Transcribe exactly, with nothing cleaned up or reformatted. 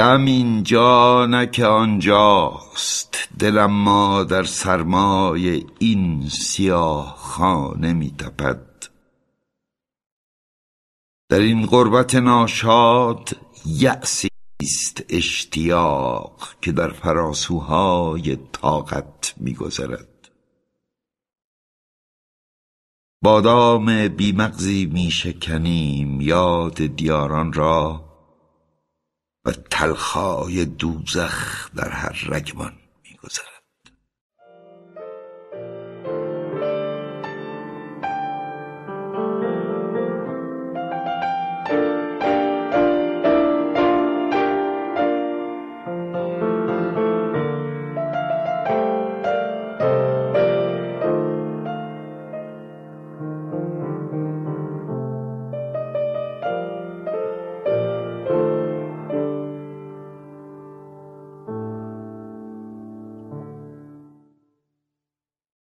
غم اینجا نه که آنجاست، دلم ما در سرمای این سیاه خانه می تپد. در این غربت ناشاد یأسی است اشتیاق، که در فراسوهای طاقت می گذرد. بادام بی مغزی می شکنیم یاد دیاران را، و تلخای دوزخ در هر رگمان می گذرد.